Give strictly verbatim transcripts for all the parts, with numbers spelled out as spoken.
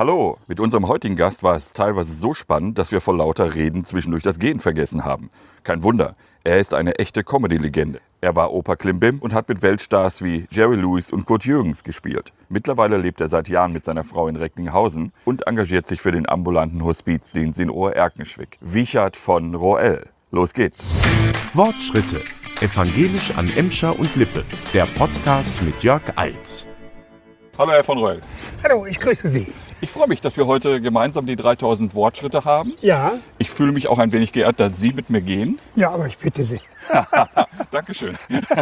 Hallo, mit unserem heutigen Gast war es teilweise so spannend, dass wir vor lauter Reden zwischendurch das Gehen vergessen haben. Kein Wunder, er ist eine echte Comedy-Legende. Er war Opa Klimbim und hat mit Weltstars wie Jerry Lewis und Kurt Jürgens gespielt. Mittlerweile lebt er seit Jahren mit seiner Frau in Recklinghausen und engagiert sich für den ambulanten Hospizdienst in Ohr-Erkenschwick. Wiechert von Roel. Los geht's. Wortschritte. Evangelisch an Emscher und Lippe. Der Podcast mit Jörg Eils. Hallo Herr von Roel. Hallo, ich grüße Sie. Ich freue mich, dass wir heute gemeinsam die dreitausend Wortschritte haben. Ja. Ich fühle mich auch ein wenig geehrt, dass Sie mit mir gehen. Ja, aber ich bitte Sie. Dankeschön.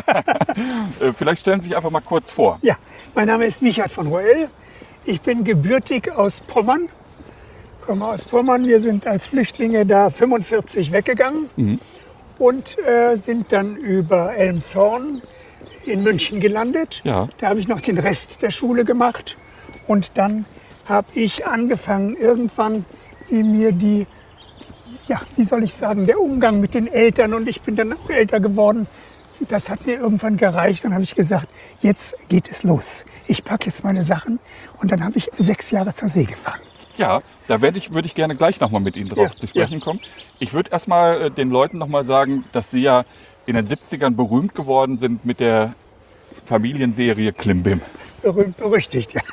Vielleicht stellen Sie sich einfach mal kurz vor. Ja, mein Name ist Wiechert von Roel. Ich bin gebürtig aus Pommern. Komme aus Pommern. Wir sind als Flüchtlinge da fünfundvierzig weggegangen mhm. und äh, sind dann über Elmshorn in München gelandet. Ja. Da habe ich noch den Rest der Schule gemacht. Und dann habe ich angefangen, irgendwann, wie mir die, ja, wie soll ich sagen, der Umgang mit den Eltern, und ich bin dann auch älter geworden, das hat mir irgendwann gereicht. Dann habe ich gesagt, jetzt geht es los. Ich packe jetzt meine Sachen, und dann habe ich sechs Jahre zur See gefahren. Ja, da werde ich, würde ich gerne gleich nochmal mit Ihnen drauf Ja, zu sprechen ja. kommen. Ich würde erstmal äh, den Leuten nochmal sagen, dass Sie ja in den siebzigern berühmt geworden sind mit der Familienserie Klimbim. Berühmt, berüchtigt. Ja.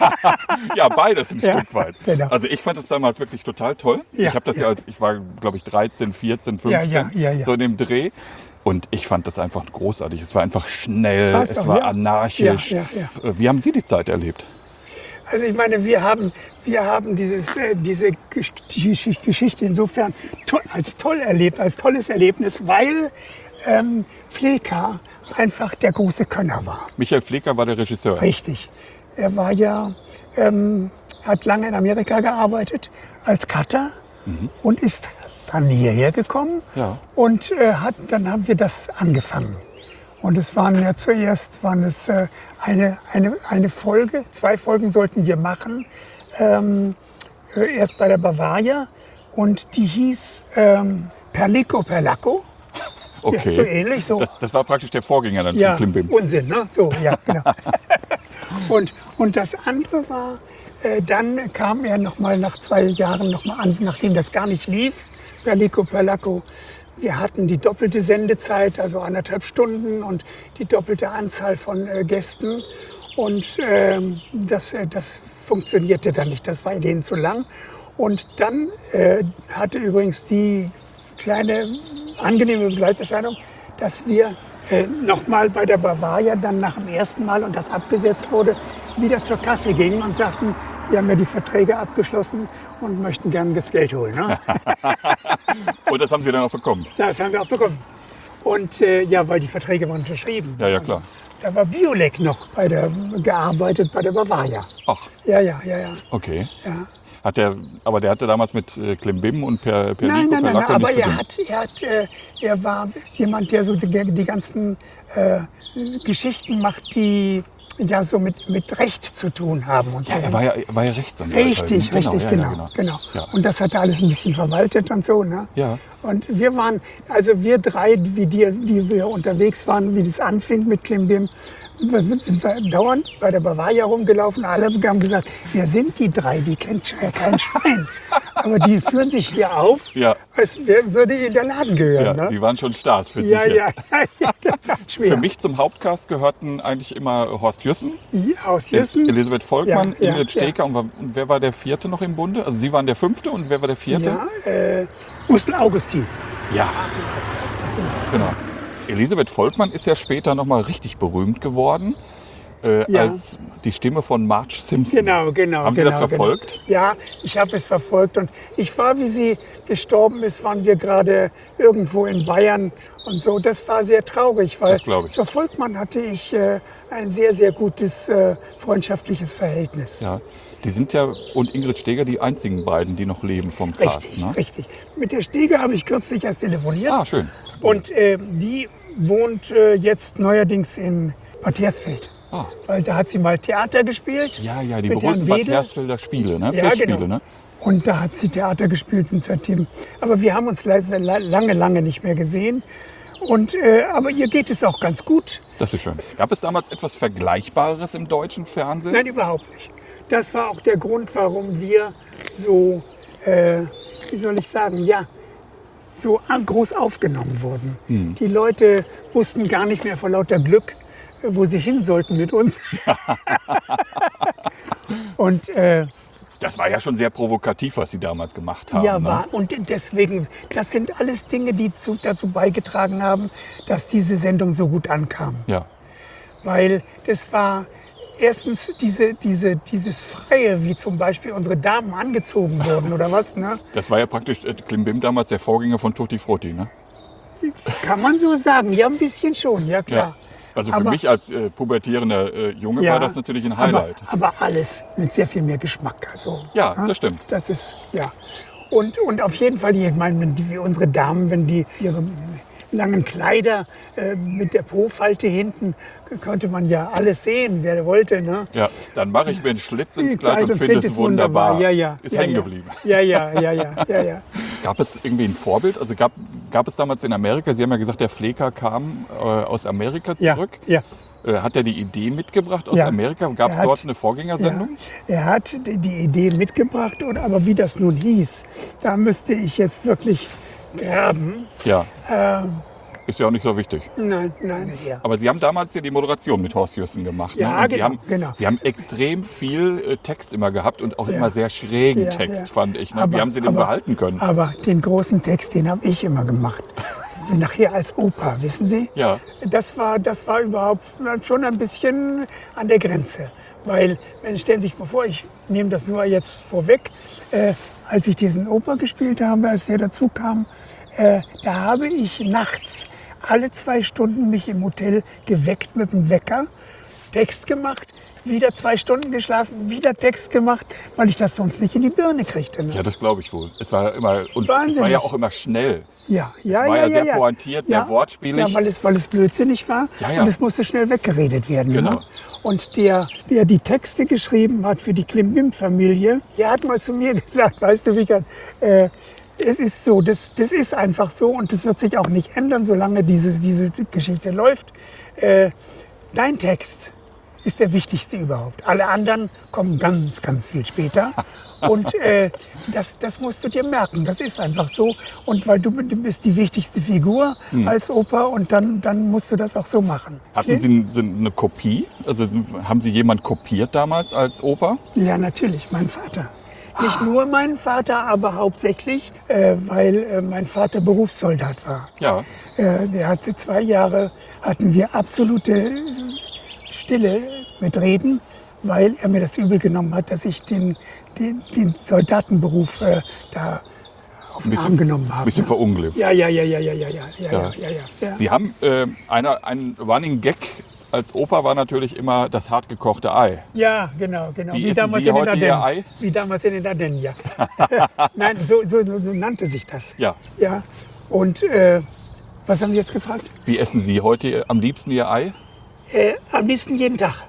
Ja, beides ein Ja, Stück weit. genau. Also ich fand das damals wirklich total toll. Ja, ich habe das ja. ja als, ich war glaube ich dreizehn, vierzehn, Ja, fünfzehn, ja, ja, ja. so in dem Dreh. Und ich fand das einfach großartig. Es war einfach schnell, War's es auch, war ja. anarchisch. Ja, ja, Äh, Wie haben Sie die Zeit erlebt? Also ich meine, wir haben, wir haben dieses, äh, diese Gesch- Gesch- Geschichte insofern to- als toll erlebt, als tolles Erlebnis, weil ähm, Fleka einfach der große Könner war. Michael Flecker war der Regisseur. Richtig. Er war ja, ähm, hat lange in Amerika gearbeitet als Cutter mhm. und ist dann hierher gekommen. Ja. Und äh, hat, dann haben wir das angefangen. Und es waren ja zuerst waren es, äh, eine, eine, eine Folge, zwei Folgen sollten wir machen. Ähm, äh, erst bei der Bavaria, und die hieß ähm, Perlico Perlacco. Okay. Ja, so ähnlich. So. Das, das war praktisch der Vorgänger dann Ja, von Klimbim. Unsinn, ne? So, ja, genau. und, und das andere war, äh, dann kam er noch mal nach zwei Jahren noch mal an, nachdem das gar nicht lief, Perlico Perlacco. Wir hatten die doppelte Sendezeit, also anderthalb Stunden, und die doppelte Anzahl von äh, Gästen. Und ähm, das, äh, das funktionierte dann nicht, das war denen zu lang. Und dann äh, hatte übrigens die kleine angenehme Begleiterscheinung, dass wir äh, nochmal bei der Bavaria dann nach dem ersten Mal, und das abgesetzt wurde, wieder zur Kasse gingen und sagten, wir haben ja die Verträge abgeschlossen und möchten gerne das Geld holen. Ne? Und das haben Sie dann auch bekommen? Das haben wir auch bekommen. Und äh, ja, weil die Verträge waren unterschrieben. Ja, ja, klar. Da war Biolek noch bei der, gearbeitet bei der Bavaria. Ach, Ja, ja, ja, ja. okay. ja. Hat der, aber der hatte damals mit äh, Klimbim und per, Perlico, Nein, nein, nein, nein, Perlacco aber nichts zu er, tun. hat, er, hat, äh, er war jemand, der so die, die ganzen äh, Geschichten macht, die ja so mit, mit Recht zu tun haben. Und Ja, so. er war ja, er war ja Rechtsanwalt. Richtig, halt, ne? richtig, ja, genau, ja, genau. genau. Ja. Und das hat er alles ein bisschen verwaltet und so. Ne? Ja. Und wir waren, also wir drei, wie die, die wir unterwegs waren, wie das anfing mit Klimbim, sind wir dauernd bei der Bavaria rumgelaufen. Alle haben gesagt, wer sind die drei? Die kennt kein Schwein. Aber die führen sich hier auf, Ja. als wer würde in der Laden gehören. Ja, ne? Sie waren schon Stars für ja, sich ja, jetzt. ja, ja, schwer. Für mich zum Hauptcast gehörten eigentlich immer Horst Jüssen, Ja, aus Jessen. Elisabeth Volkmann, Ja, ja, Ingrid Steker. ja. Und, war- und wer war der Vierte noch im Bunde? Also Sie waren der Fünfte, und wer war der Vierte? Ja, äh, Gustl Augustin. Ja. Genau. Elisabeth Volkmann ist ja später noch mal richtig berühmt geworden. Äh, Ja. als die Stimme von Marge Simpson. Genau, genau. Haben Sie genau, das verfolgt? Genau. Ja, ich habe es verfolgt, und ich war, wie sie gestorben ist, waren wir gerade irgendwo in Bayern und so. Das war sehr traurig, weil Das glaub ich. zur Volkmann hatte ich äh, ein sehr, sehr gutes äh, freundschaftliches Verhältnis. Ja. Sie sind ja, und Ingrid Steger, die einzigen beiden, die noch leben vom Cast. Richtig, Ne? richtig. Mit der Stege habe ich kürzlich erst telefoniert. Ah, schön. Und äh, die wohnt äh, jetzt neuerdings in Bad Hersfeld. Ah. Weil da hat sie mal Theater gespielt. Ja, ja, die mit berühmten Herrn Bad Wedel. Hersfelder Spiele, ne? Ja, Festspiele, genau. ne? Und da hat sie Theater gespielt und seitdem. Aber wir haben uns leider lange, lange nicht mehr gesehen. Und, äh, aber ihr geht es auch ganz gut. Das ist schön. Gab es damals etwas Vergleichbares im deutschen Fernsehen? Nein, überhaupt nicht. das war auch der Grund, warum wir so, äh, wie soll ich sagen, ja, so groß aufgenommen wurden. Hm. Die Leute wussten gar nicht mehr vor lauter Glück, wo sie hin sollten mit uns. Und äh, das war ja schon sehr provokativ, was Sie damals gemacht haben. ja, ne? war. Und deswegen, das sind alles Dinge, die zu, dazu beigetragen haben, dass diese Sendung so gut ankam. Ja. Weil das war erstens diese, diese, dieses Freie, wie zum Beispiel unsere Damen angezogen wurden oder was, ne? Das war ja praktisch äh, Klimbim damals der Vorgänger von Tutti Frutti, ne? Kann man so sagen, ja, ein bisschen schon, ja klar. Ja. Also für Aber- mich als äh, pubertierender äh, Junge Ja, war das natürlich ein Highlight. Aber, aber alles mit sehr viel mehr Geschmack. Also, Ja, ne? das stimmt. Das ist, ja. Und, und auf jeden Fall, ich meine, wenn die, unsere Damen, wenn die ihre langen Kleider äh, mit der Po-Falte hinten, konnte man ja alles sehen, wer wollte. Ne? Ja, dann mache ich mir einen Schlitz ins Die Kleid und Kleid finde es wunderbar. Ja, ja. Ist ja, hängen ja. geblieben. Ja, ja, ja, ja, ja, ja. Gab es irgendwie ein Vorbild? Also gab, gab es damals in Amerika, Sie haben ja gesagt, der Flecker kam äh, aus Amerika Ja, zurück. ja. Äh, hat er die Idee mitgebracht aus Ja. Amerika? Gab es Er hat- dort eine Vorgängersendung? Ja, er hat die die Idee mitgebracht, und, aber wie das nun hieß, da müsste ich jetzt wirklich graben. Ja. Ähm, Ist ja auch nicht so wichtig. nein, nein. Ja. Aber Sie haben damals ja die Moderation mit Horst Jürsten gemacht. Ja, ne? Und Sie genau, haben, genau. Sie haben extrem viel äh, Text immer gehabt und auch Ja. immer sehr schrägen Ja, Text, ja. fand ich. Ne? Aber- Wie haben Sie den aber- behalten können? Aber den großen Text, den habe ich immer gemacht. Nachher als Opa, wissen Sie? Ja. Das war, das war überhaupt schon ein bisschen an der Grenze. Weil, wenn stellen Sie sich mal vor, ich nehme das nur jetzt vorweg, äh, als ich diesen Opa gespielt habe, als er dazu kam, äh, da habe ich nachts alle zwei Stunden mich im Hotel geweckt mit dem Wecker, Text gemacht, wieder zwei Stunden geschlafen, wieder Text gemacht, weil ich das sonst nicht in die Birne kriegte. Ne? Ja, das glaube ich wohl. Es war immer und es war Wahnsinnig. ja auch immer schnell. Ja, ja, war ja, ja sehr ja. pointiert, sehr wortspielig. Ja, weil es, weil es blödsinnig war Ja, ja. und es musste schnell weggeredet werden. Genau. Ne? Und der, der die Texte geschrieben hat für die Klimbim-Familie, der hat mal zu mir gesagt, weißt du, Wiegert, äh, es ist so, das, das ist einfach so und das wird sich auch nicht ändern, solange diese, diese Geschichte läuft. Äh, dein Text ist der wichtigste überhaupt. Alle anderen kommen ganz, ganz viel später. Und äh, das, das musst du dir merken, das ist einfach so. Und weil du, du bist die wichtigste Figur als Opa und dann, dann musst du das auch so machen. Hatten Sie n- so eine Kopie? Also haben Sie jemand kopiert damals als Opa? Ja, natürlich, mein Vater. Nicht nur mein Vater, aber hauptsächlich, äh, weil äh, mein Vater Berufssoldat war. Ja. Äh, der hatte zwei Jahre, hatten wir absolute Stille mit Reden, weil er mir das übel genommen hat, dass ich den, den, den Soldatenberuf äh, da auf den Bisschen- Arm genommen habe. bisschen ne? verunglimpft. Ja, ja, ja, ja, ja, ja, ja, ja, Ja. ja, ja, ja. Sie haben äh, einer, ein Running Gag als Opa war natürlich immer das hart gekochte Ei. Ja, genau, genau. Wie essen Sie in den heute Ihr Ardennen. Ei? Wie damals in den Ardennen, ja. Nein, so, so, so nannte sich das. Ja. Ja. Und äh, was haben Sie jetzt gefragt? Wie essen Sie heute am liebsten Ihr Ei? Äh, am liebsten jeden Tag.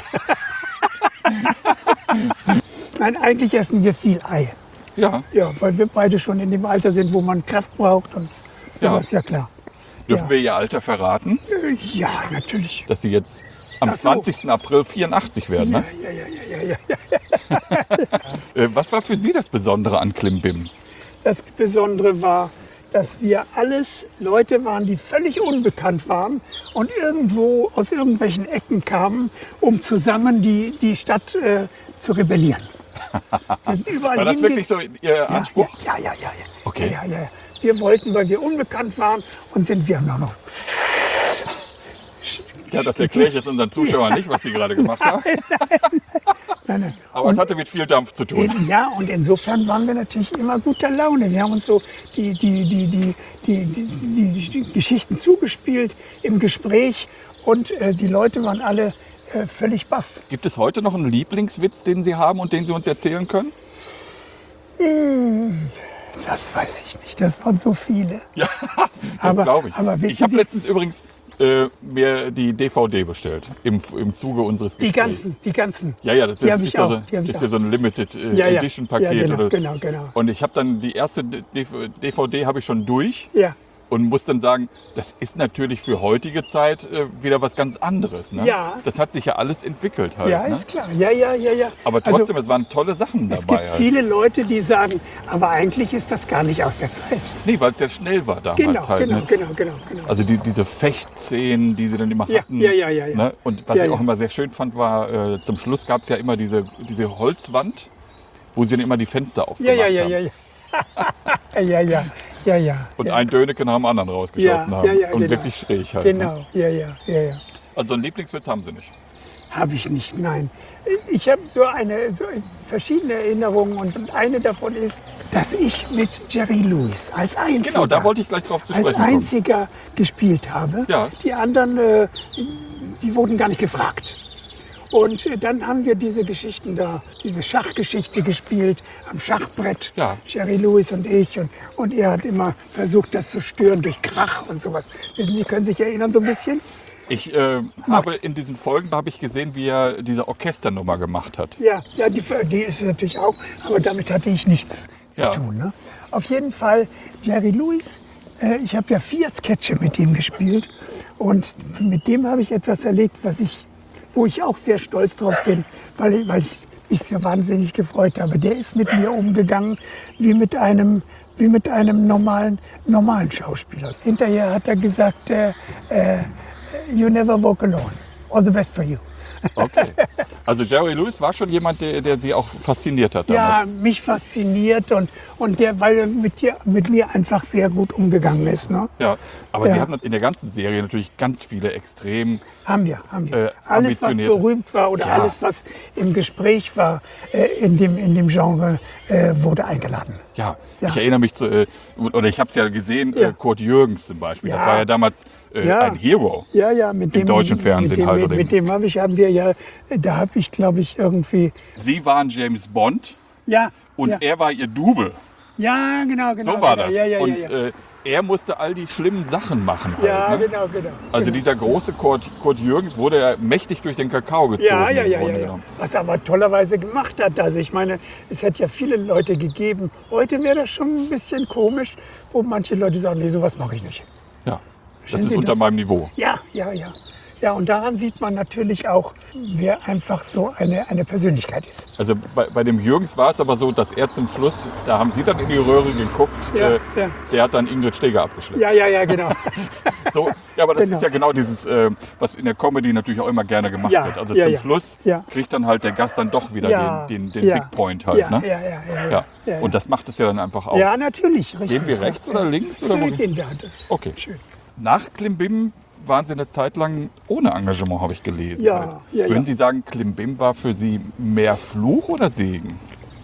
Nein, eigentlich essen wir viel Ei. Ja. Ja, weil wir beide schon in dem Alter sind, wo man Kraft braucht und Ja. sowas, ja klar. Dürfen Ja. wir Ihr Alter verraten? Äh, Ja, natürlich. Dass Sie jetzt am Ach so. zwanzigsten April vierundachtzig werden, ne? Ja, ja, ja, ja, ja. Äh, was war für Sie das Besondere an Klimbim? Das Besondere war, dass wir alles Leute waren, die völlig unbekannt waren und irgendwo aus irgendwelchen Ecken kamen, um zusammen die, die Stadt äh, zu rebellieren. Wir sind überall War das hinge- wirklich so Ihr Anspruch? Ja, ja, ja, ja. Okay. Ja, ja, ja. Wir wollten, weil wir unbekannt waren und sind wir noch. noch. Ja, das erkläre ich jetzt unseren Zuschauern nicht, was Sie gerade gemacht haben. Nein, nein. Aber es hatte mit viel Dampf zu tun. Eben, ja, und insofern waren wir natürlich immer guter Laune. Wir haben uns so die, die, die, die, die, die, die, die Geschichten zugespielt im Gespräch und äh, die Leute waren alle äh, völlig baff. Gibt es heute noch einen Lieblingswitz, den Sie haben und den Sie uns erzählen können? Das weiß ich nicht, das waren so viele. Ja, das Aber- glaube ich. aber wissen ich habe Sie- letztens übrigens äh, mir die D V D bestellt im, im Zuge unseres Die Gesprächs. ganzen, die ganzen. Ja, ja, das Die ist, hab ich ist, ja auch, so, die hab ich ist ja auch. so ein Limited äh, Ja, ja. Edition Paket. Ja, genau, oder, genau, genau. Und ich habe dann die erste D V D habe ich schon durch. Ja, Und muss dann sagen, das ist natürlich für heutige Zeit äh, wieder was ganz anderes. Ne? Ja. Das hat sich ja alles entwickelt halt. Ja, ne? ist klar. Ja, ja, ja, ja. Aber trotzdem, also, es waren tolle Sachen es dabei. gibt halt. viele Leute, die sagen, aber eigentlich ist das gar nicht aus der Zeit. Nee, weil es ja schnell war damals Genau, halt. genau, ne? genau, genau, genau. Also die, diese Fechtszenen, die sie dann immer Ja, hatten. ja, ja, ja, ja. Ne? Und was Ja, ich auch ja. immer sehr schön fand, war, äh, zum Schluss gab es ja immer diese, diese Holzwand, wo sie dann immer die Fenster ja, aufgemacht ja, ja, haben. ja, ja. ja, ja, ja, ja. Und ja. ein Döneke nach dem anderen rausgeschossen Ja, haben. ja, ja, und genau. wirklich schräg halt. Ne? Genau, ja, ja, ja, ja. Also einen Lieblingswitz haben sie nicht. Habe ich nicht, nein. Ich habe so eine so verschiedene Erinnerungen und eine davon ist, dass ich mit Jerry Lewis als einziger, Genau, da wollte ich gleich drauf zu als sprechen kommen. einziger gespielt habe. Ja. Die anderen, äh, die wurden gar nicht gefragt. Und äh, dann haben wir diese Geschichten da, diese Schachgeschichte gespielt am Schachbrett, Ja. Jerry Lewis und ich. Und, und er hat immer versucht, das zu stören durch Krach und sowas. Wissen Sie, können sich erinnern so ein bisschen? Ich äh, habe in diesen Folgen da habe ich gesehen, wie er diese Orchesternummer gemacht hat. Ja, ja die, die ist es natürlich auch, aber damit hatte ich nichts zu Ja. tun. Ne? Auf jeden Fall Jerry Lewis. Äh, ich habe ja vier Sketche mit ihm gespielt und mit dem habe ich etwas erlebt, was ich, wo ich auch sehr stolz drauf bin, weil ich, weil ich mich sehr wahnsinnig gefreut habe. Der ist mit mir umgegangen wie mit einem, wie mit einem normalen, normalen Schauspieler. Hinterher hat er gesagt, äh, äh, you never walk alone. All the best for you. Okay. Also Jerry Lewis war schon jemand, der, der sie auch fasziniert hat Ja, damals. mich fasziniert und, und der, weil er mit, dir, mit mir einfach sehr gut umgegangen ist. Ne? Ja. Aber Ja. sie haben in der ganzen Serie natürlich ganz viele extrem. Haben wir, haben wir. Äh, alles, was ambitionierte. berühmt war oder Ja. alles, was im Gespräch war, äh, in, dem, in dem Genre, äh, wurde eingeladen. Ja, Ja. ich erinnere mich zu, äh, oder ich habe es ja gesehen, Ja. äh, Kurt Jürgens zum Beispiel. Das Ja. war ja damals äh, Ja. ein Hero. Ja, ja, mit dem deutschen Fernsehen mit dem, halt, Mit, oder mit dem habe ich, haben wir ja, da habe ich, glaube ich, irgendwie. Sie waren James Bond Ja, und ja, er war ihr Double. ja, genau, genau. So war genau. das. Ja, ja, und ja, ja. Äh, er musste all die schlimmen Sachen machen. Halt, ja ne? genau, genau. Also genau. dieser große Kurt, Kurt Jürgens wurde ja mächtig durch den Kakao gezogen. Ja, ja, im ja, Grunde ja, ja. genommen. Was er aber tollerweise gemacht hat. Also ich meine, es hätte ja viele Leute gegeben. Heute wäre das schon ein bisschen komisch, wo manche Leute sagen, nee, sowas mache ich nicht. Ja, das Verstehen ist Sie unter das? meinem Niveau. Ja, ja, ja. Ja, und daran sieht man natürlich auch, wer einfach so eine, eine Persönlichkeit ist. Also bei, bei dem Jürgens war es aber so, dass er zum Schluss, da haben sie dann in die Röhre geguckt, Ja, äh, ja. der hat dann Ingrid Steger abgeschleppt. Ja, ja, ja, genau. So, ja, aber das Genau. ist ja genau dieses, äh, was in der Comedy natürlich auch immer gerne gemacht Ja, wird. Also ja, zum ja. Schluss Ja. kriegt dann halt der Gast dann doch wieder Ja, den, den, den ja. Big Point halt. Ja, ne? ja, ja, ja, ja, Ja. ja. Und das macht es ja dann einfach aus. Ja, natürlich. Richtig. Gehen wir rechts oder links? Oder wo Wir gehen? gehen da, das ist Okay. schön. Nach Klimbim waren Sie eine Zeit lang ohne Engagement, habe ich gelesen. Ja, halt. ja, Würden ja. Sie sagen, Klimbim war für Sie mehr Fluch oder Segen?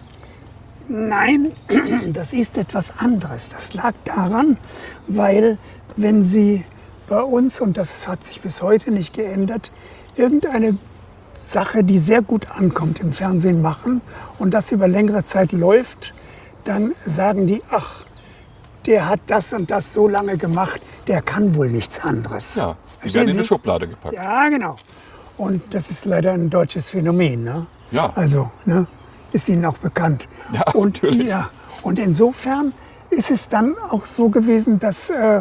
Nein, das ist etwas anderes. Das lag daran, weil wenn Sie bei uns, und das hat sich bis heute nicht geändert, irgendeine Sache, die sehr gut ankommt im Fernsehen machen und das über längere Zeit läuft, dann sagen die, ach, der hat das und das so lange gemacht, der kann wohl nichts anderes. Ja, Sie Verstehen werden in Sie? eine Schublade gepackt. Ja, genau. Und das ist leider ein deutsches Phänomen. Ne? Ja. Also, ne? Ist Ihnen auch bekannt. Ja, und, natürlich. ja, und insofern ist es dann auch so gewesen, dass äh,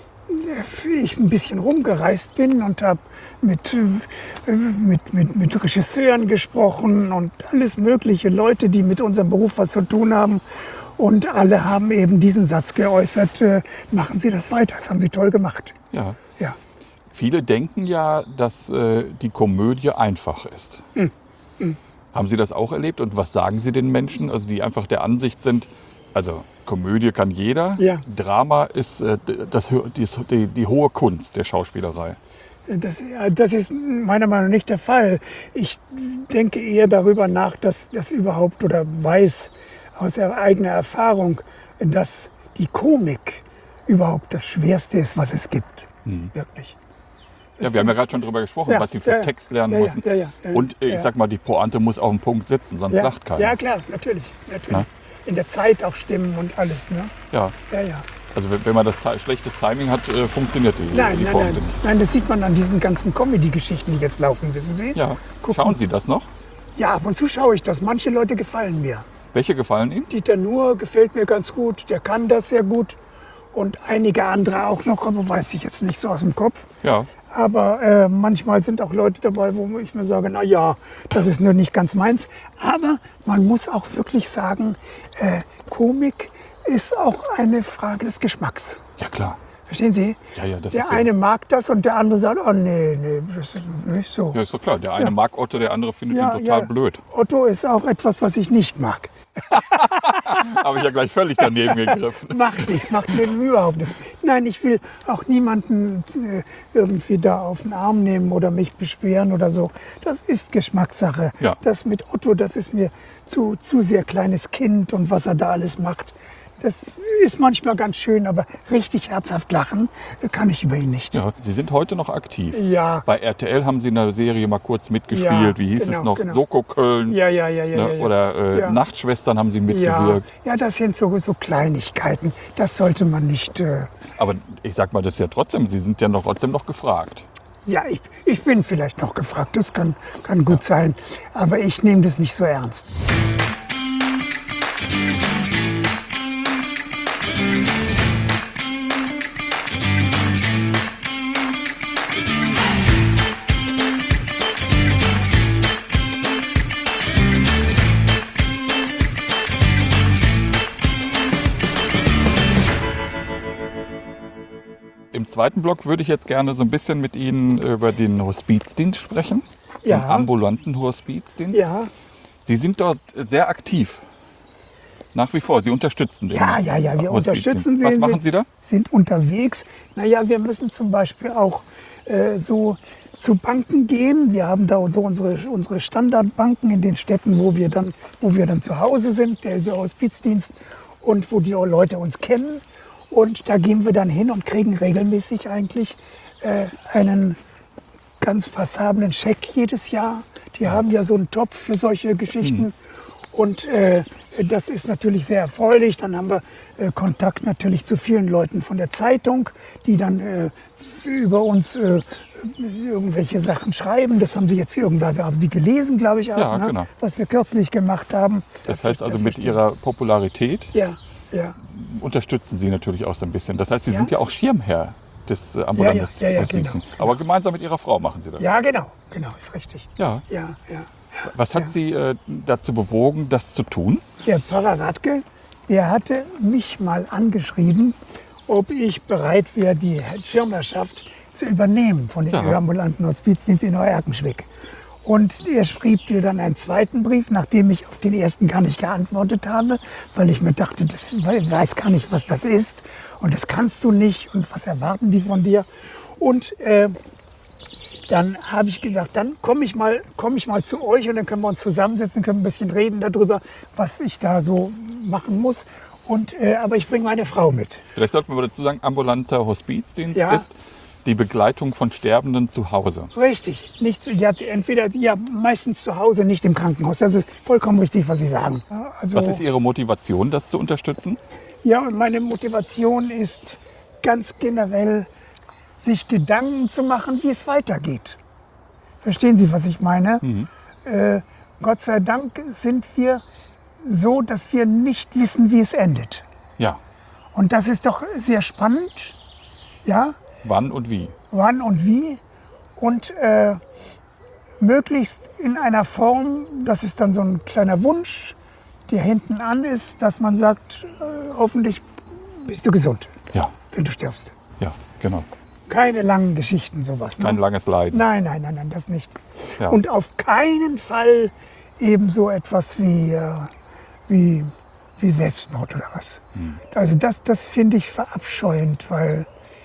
ich ein bisschen rumgereist bin und habe mit, äh, mit, mit, mit Regisseuren gesprochen und alles mögliche Leute, die mit unserem Beruf was zu tun haben. Und alle haben eben diesen Satz geäußert, äh, machen Sie das weiter, das haben Sie toll gemacht. Ja. Ja. Viele denken ja, dass äh, die Komödie einfach ist. Hm. Haben Sie das auch erlebt? Und was sagen Sie den Menschen, also die einfach der Ansicht sind, also Komödie kann jeder, Ja. Drama ist äh, das, hö- die, die, die hohe Kunst der Schauspielerei. Das, ja, das ist meiner Meinung nach nicht der Fall. Ich denke eher darüber nach, dass das überhaupt oder weiß aus eigener Erfahrung, dass die Komik überhaupt das Schwerste ist, was es gibt. Wirklich. Ja, Das wir haben ja ist- gerade schon drüber gesprochen, Ja, was Sie für ja, Text lernen ja, ja, müssen. ja, ja, ja, Und äh, ich ja. sag mal, die Pointe muss auf dem Punkt sitzen, sonst Ja, lacht keiner. ja klar, natürlich. natürlich. Na? In der Zeit auch stimmen und alles. Ne? Ja. Ja, ja. Also wenn wenn man das ti- schlechtes Timing hat, äh, funktioniert die, Nein, die nein, Pointe nein. nicht. Nein, das sieht man an diesen ganzen Comedy-Geschichten, die jetzt laufen, wissen Sie? Ja. Gucken. Schauen Sie das noch? Ja, ab und zu schaue ich das. Manche Leute gefallen mir. Welche gefallen Ihnen? Dieter Nuhr gefällt mir ganz gut, der kann das sehr gut. und einige andere auch noch, aber weiß ich jetzt nicht so aus dem Kopf. Ja. Aber äh, manchmal sind auch Leute dabei, wo ich mir sage, na ja, das ist nur nicht ganz meins. Aber man muss auch wirklich sagen, äh, Komik ist auch eine Frage des Geschmacks. Ja, klar. Verstehen Sie? Ja, ja, das der ist ja- eine mag das und der andere sagt, oh nee, nee, das ist nicht so. Ja, ist doch klar. Der eine Ja. mag Otto, der andere findet Ja, ihn total ja. blöd. Otto ist auch etwas, was ich nicht mag. Habe ich ja gleich völlig daneben gegriffen. Macht nichts, macht mir überhaupt nichts. Nein, ich will auch niemanden äh, irgendwie da auf den Arm nehmen oder mich beschweren oder so. Das ist Geschmackssache. Ja. Das mit Otto, das ist mir zu, zu sehr kleines Kind und was er da alles macht. Das ist manchmal ganz schön, aber richtig herzhaft lachen kann ich über ihn nicht. Ja, Sie sind heute noch aktiv. Ja. Bei R T L haben Sie in der Serie mal kurz mitgespielt. Ja, Wie hieß genau, es noch? genau. Soko Köln. Ja, ja, ja, ja. Ne? ja, ja. Oder äh, ja. Nachtschwestern haben Sie Ja, mitgewirkt. ja, das sind so, so Kleinigkeiten. Das sollte man nicht. Äh, Aber ich sag mal, das ist ja trotzdem, Sie sind ja noch, trotzdem noch gefragt. ja, ich, ich bin vielleicht noch gefragt, das kann, kann gut sein. Aber ich nehme das nicht so ernst. Im zweiten Block würde ich jetzt gerne so ein bisschen mit Ihnen über den Hospizdienst sprechen. Ja. Den ambulanten Hospizdienst. Ja, Sie sind dort sehr aktiv. Nach wie vor. Sie unterstützen den ja, ja, ja, wir Hospizdienst. unterstützen sie. Was machen sind, Sie da? Sind unterwegs. Naja, wir müssen zum Beispiel auch äh, so zu Banken gehen. Wir haben da so unsere, unsere Standardbanken in den Städten, wo wir dann, wo wir dann zu Hause sind, der, der Hospizdienst, und wo die Leute uns kennen. Und da gehen wir dann hin und kriegen regelmäßig eigentlich äh, einen ganz passablen Scheck jedes Jahr. Die haben ja so einen Topf für solche Geschichten. Und äh, das ist natürlich sehr erfreulich. Dann haben wir äh, Kontakt natürlich zu vielen Leuten von der Zeitung, die dann äh, über uns äh, irgendwelche Sachen schreiben. Das haben Sie jetzt irgendwann haben Sie gelesen, glaube ich, auch, Ja, ne? genau. Was wir kürzlich gemacht haben. Das heißt also, mit Ihrer Popularität Ja, ja. unterstützen Sie natürlich auch so ein bisschen. Das heißt, Sie Ja. sind ja auch Schirmherr des äh, ambulanten Ja, ja, ja, ja, Hospizdienstes. genau. Aber gemeinsam mit Ihrer Frau machen Sie das. Ja, genau, genau, ist richtig. Ja. Ja, ja. Was hat Ja. Sie äh, dazu bewogen, das zu tun? Der Pfarrer Radke, der hatte mich mal angeschrieben, ob ich bereit wäre, die Schirmherrschaft zu übernehmen von dem Ja. ambulanten Hospizdienst in Neu-Erkenschwick. Und er schrieb mir dann einen zweiten Brief, nachdem ich auf den ersten gar nicht geantwortet habe, weil ich mir dachte, das ich weiß gar nicht, was das ist und das kannst du nicht und was erwarten die von dir. Und äh, dann habe ich gesagt, dann komme ich, mal, komm ich mal zu euch und dann können wir uns zusammensetzen, können ein bisschen reden darüber, was ich da so machen muss. Und, äh, aber ich bringe meine Frau mit. Vielleicht sollten wir dazu sagen, ambulanter Hospizdienst Ja. ist die Begleitung von Sterbenden zu Hause. Richtig. Nicht zu, ja, entweder ja, meistens zu Hause, nicht im Krankenhaus. Das ist vollkommen richtig, was Sie sagen. Ja, also, Was ist Ihre Motivation, das zu unterstützen? ja, und meine Motivation ist ganz generell, sich Gedanken zu machen, wie es weitergeht. Verstehen Sie, was ich meine? Äh, Gott sei Dank sind wir so, dass wir nicht wissen, wie es endet. Ja. Und das ist doch sehr spannend. Ja, Wann und wie? wann und wie. Und äh, möglichst in einer Form, das ist dann so ein kleiner Wunsch, der hinten an ist, dass man sagt, äh, hoffentlich bist du gesund, Ja, wenn du stirbst. ja, genau. Keine langen Geschichten, sowas. Ne? Kein langes Leiden. Nein, nein, nein, nein, das nicht. Ja. Und auf keinen Fall eben so etwas wie, äh, wie, wie Selbstmord oder was. Hm. Also das, das finde ich verabscheuend, weil,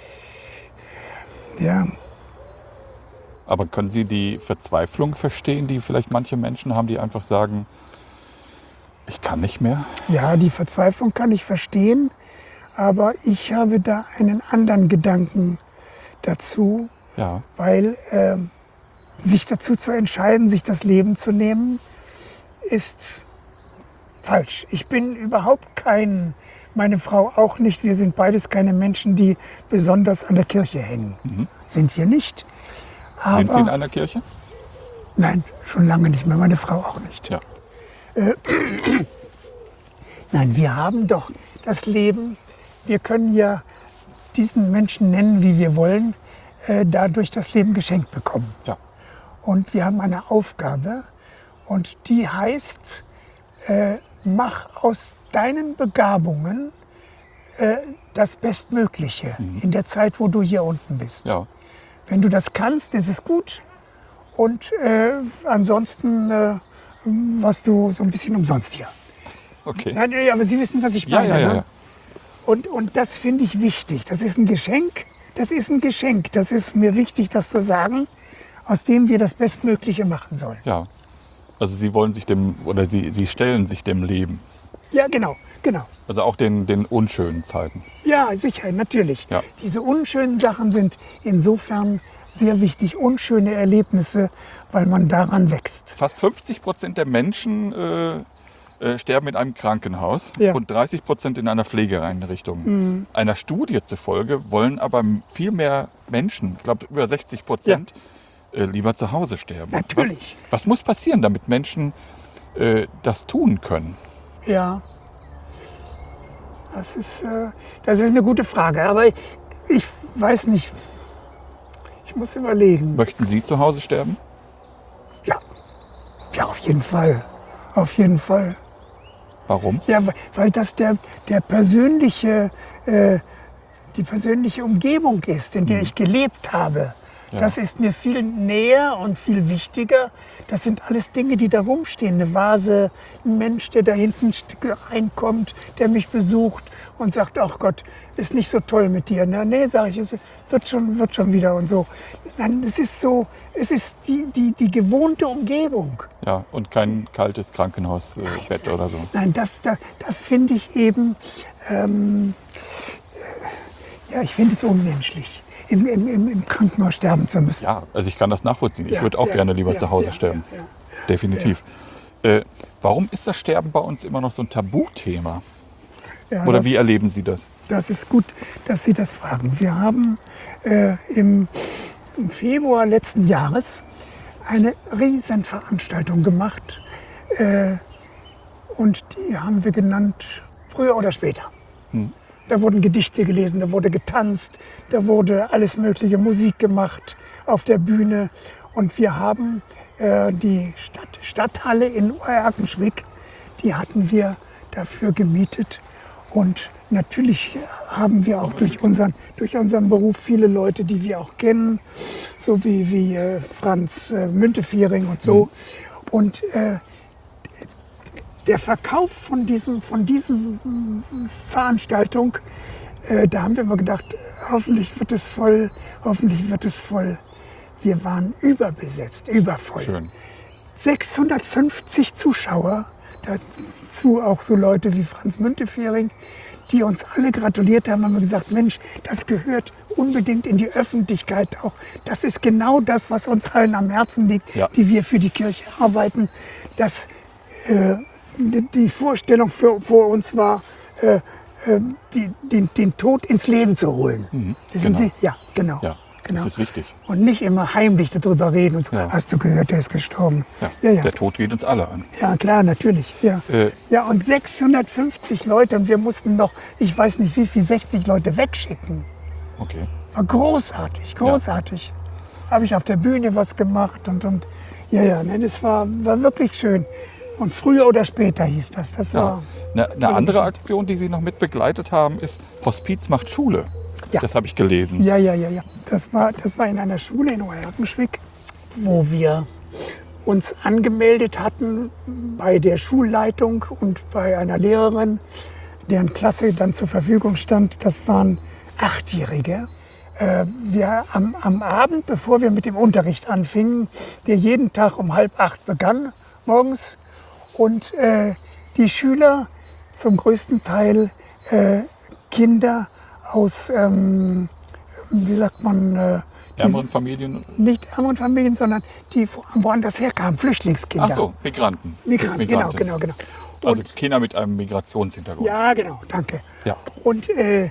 ja, Aber können Sie die Verzweiflung verstehen, die vielleicht manche Menschen haben, die einfach sagen, ich kann nicht mehr? ja, die Verzweiflung kann ich verstehen, aber ich habe da einen anderen Gedanken dazu, Ja, weil äh, sich dazu zu entscheiden, sich das Leben zu nehmen, ist falsch. Ich bin überhaupt kein, meine Frau auch nicht, wir sind beides keine Menschen, die besonders an der Kirche hängen. Sind wir nicht. Aber, sind Sie in einer Kirche? nein, schon lange nicht mehr, meine Frau auch nicht. Ja. Nein, wir haben doch das Leben, wir können ja diesen Menschen nennen, wie wir wollen, äh, dadurch das Leben geschenkt bekommen. Ja. Und wir haben eine Aufgabe und die heißt, äh, mach aus deinen Begabungen äh, das Bestmögliche mhm. in der Zeit, wo du hier unten bist. Ja. Wenn du das kannst, ist es gut und äh, ansonsten äh, warst du so ein bisschen umsonst hier. Okay. Nein, nee, aber Sie wissen, was ich Ja, meine. ja, ja, ne? ja. Und, und das finde ich wichtig. Das ist ein Geschenk. Das ist ein Geschenk. Das ist mir wichtig, das zu sagen, aus dem wir das Bestmögliche machen sollen. Ja. Also Sie wollen sich dem, oder Sie, Sie stellen sich dem Leben. Ja, genau, genau. Also auch den, den unschönen Zeiten. Ja, sicher, natürlich. Ja. Diese unschönen Sachen sind insofern sehr wichtig. Unschöne Erlebnisse, weil man daran wächst. Fast fünfzig Prozent der Menschen äh, äh, sterben in einem Krankenhaus Ja. und dreißig Prozent in einer Pflegeeinrichtung. Mhm. Einer Studie zufolge wollen aber viel mehr Menschen, ich glaube über sechzig Prozent, äh, lieber zu Hause sterben. Natürlich. Was, was muss passieren, damit Menschen äh, das tun können? Ja, das ist, äh, das ist eine gute Frage. Aber ich, ich weiß nicht. Ich muss überlegen. Möchten Sie zu Hause sterben? Ja, ja, auf jeden Fall. Auf jeden Fall. Warum? Ja, weil- weil das der, der persönliche, äh, die persönliche Umgebung ist, in der ich gelebt habe. Ja. Das ist mir viel näher und viel wichtiger. Das sind alles Dinge, die da rumstehen. Eine Vase, ein Mensch, der da hinten st- reinkommt, der mich besucht und sagt, ach Gott, ist nicht so toll mit dir. Na, nee, sage ich, es wird schon, wird schon wieder und so. Nein, es ist so, es ist die, die, die gewohnte Umgebung. Ja, und kein kaltes Krankenhausbett oder so. Nein, das, das, das finde ich eben, ähm, ja, ich finde es unmenschlich, im, im, im, im Krankenhaus sterben zu müssen. Ja, also ich kann das nachvollziehen. Ich Ja, würde auch ja, gerne lieber ja, zu Hause ja, sterben. ja, ja. Definitiv. Äh, warum ist das Sterben bei uns immer noch so ein Tabuthema? Ja, Oder das, wie erleben Sie das? das ist gut, dass Sie das fragen. Wir haben äh, im, im Februar letzten Jahres eine Riesenveranstaltung gemacht äh, und die haben wir genannt Früher oder später. Hm. Da wurden Gedichte gelesen, da wurde getanzt, da wurde alles mögliche Musik gemacht auf der Bühne. Und wir haben äh, die Stadt, Stadthalle in Oerkenschwick, die hatten wir dafür gemietet. Und natürlich haben wir auch durch unseren, durch unseren Beruf viele Leute, die wir auch kennen, so wie, wie äh, Franz äh, Müntefering und so. Und äh, der Verkauf von diesem, von diesem mm, Veranstaltung, äh, da haben wir immer gedacht, hoffentlich wird es voll, hoffentlich wird es voll. Wir waren überbesetzt, übervoll. Schön. sechshundertfünfzig Zuschauer, dazu auch so Leute wie Franz Müntefering, die uns alle gratuliert haben, haben wir gesagt, Mensch, das gehört unbedingt in die Öffentlichkeit auch. Das ist genau das, was uns allen am Herzen liegt, Ja. die wir für die Kirche arbeiten. Dass äh, die die Vorstellung für, vor uns war, äh, äh, die, den, den Tod ins Leben zu holen. Mhm, Wissen genau. Sie? Ja, genau. Ja, genau. das ist wichtig. Und nicht immer heimlich darüber reden und so. Ja. Hast du gehört, der ist gestorben? Ja. Ja, ja. Der Tod geht uns alle an. Ja, klar, natürlich. Ja. Äh, Ja, und sechshundertfünfzig Leute und wir mussten noch, ich weiß nicht wie viel, sechzig Leute wegschicken. okay. War großartig, großartig. Habe ich auf der Bühne was gemacht und, und ja, ja, nein, es war, war wirklich schön. Und früher oder später hieß das. Das Ja. war, Eine, eine andere Aktion, die Sie noch mit begleitet haben, ist Hospiz macht Schule. Ja. Das habe ich gelesen. ja, ja, ja, ja. Das war, das war in einer Schule in Oerkenschwick, wo wir uns angemeldet hatten bei der Schulleitung und bei einer Lehrerin, deren Klasse dann zur Verfügung stand. Das waren Achtjährige. Äh, wir am, am Abend, bevor wir mit dem Unterricht anfingen, der jeden Tag um halb acht begann, morgens, und äh, die Schüler zum größten Teil äh, Kinder aus, ähm, wie sagt man, äh, die- Ärmeren Familien. nicht ärmeren Familien, sondern die wo- woanders herkamen, Flüchtlingskinder. Ach so, Migranten. Migranten, genau, Migranten. genau, genau. Also Und, Kinder mit einem Migrationshintergrund. ja, genau, danke. Ja. Und äh,